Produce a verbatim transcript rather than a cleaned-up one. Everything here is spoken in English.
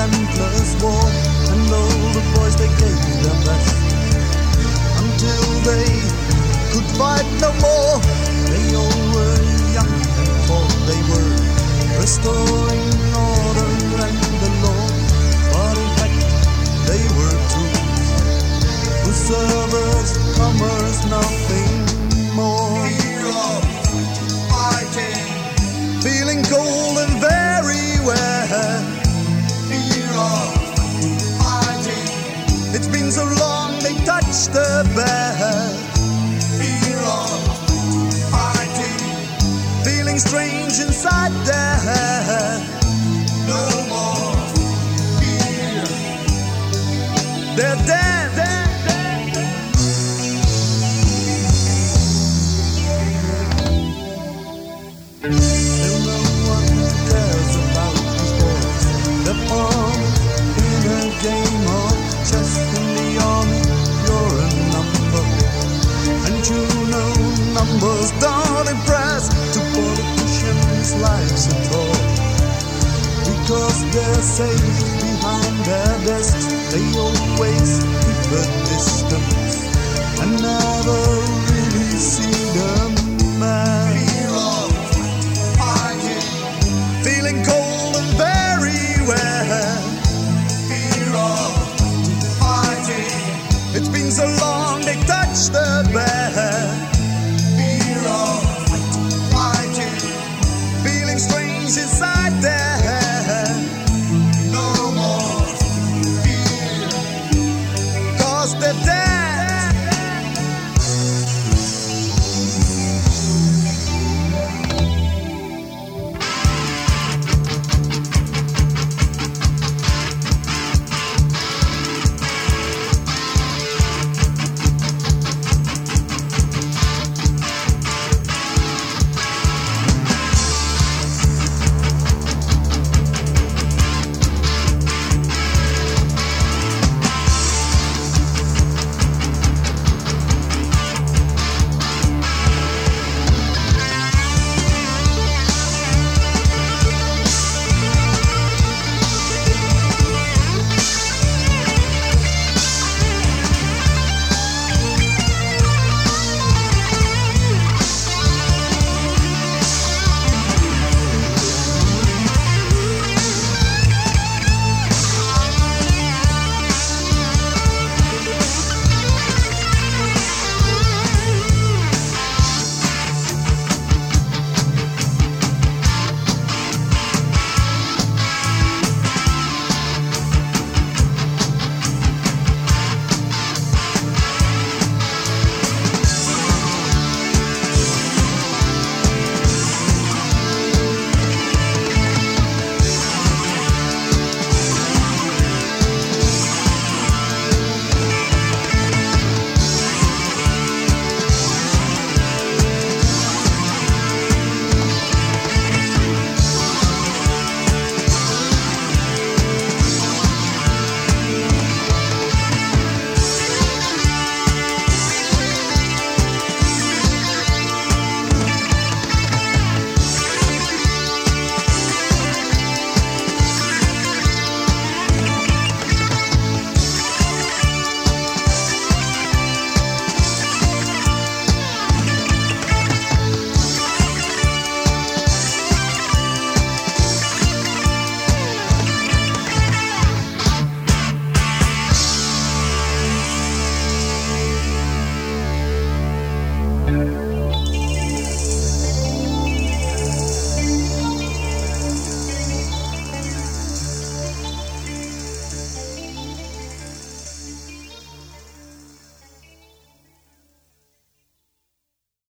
relentless war, and all the boys they gave their best until they could fight no more. They all were young and thought they were restoring order and the law, but in fact they were tools who serve as commerce, nothing more. Fear of fighting, Feeling cold and very wet. fear of fighting, It's been so long they touched the bed. fear of fighting, Feeling strange inside their head. no more fear. They're dead, dead, dead, dead. Still no one cares about these boys. They're pawns in a game of chess. In the army, you're a number, and you know numbers don't impress to politicians' lives at all. Because they're safe behind their desks, they always keep a distance and never really see